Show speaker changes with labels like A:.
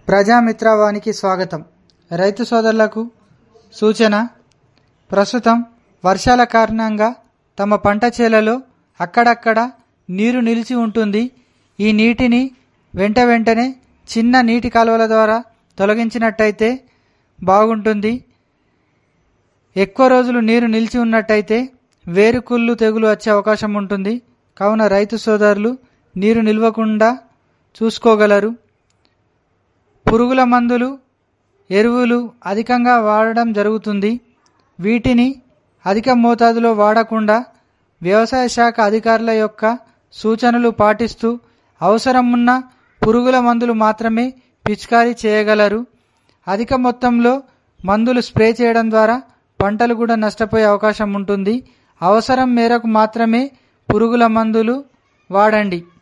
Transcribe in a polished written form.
A: ప్రజామిత్రవానికి స్వాగతం. రైతు సోదరులకు సూచన. ప్రస్తుతం వర్షాల కారణంగా తమ పంట చేలలో అక్కడక్కడ నీరు నిలిచి ఉంటుంది. ఈ నీటిని వెంటనే చిన్న నీటి కాలువల ద్వారా తొలగించినట్టయితే బాగుంటుంది. ఎక్కువ రోజులు నీరు నిలిచి ఉన్నట్టయితే వేరుకుళ్ళు తెగులు వచ్చే అవకాశం ఉంటుంది. కావున రైతు సోదరులు నీరు నిల్వకుండా చూసుకోగలరు. పురుగుల మందులు, ఎరువులు అధికంగా వాడడం జరుగుతుంది. వీటిని అధిక మోతాదులో వాడకుండా వ్యవసాయ శాఖ అధికారుల యొక్క సూచనలు పాటిస్తూ అవసరం ఉన్న పురుగుల మందులు మాత్రమే పిచికారీ చేయగలరు. అధిక మొత్తంలో మందులు స్ప్రే చేయడం ద్వారా పంటలు కూడా నష్టపోయే అవకాశం ఉంటుంది. అవసరం మేరకు మాత్రమే పురుగుల మందులు వాడండి.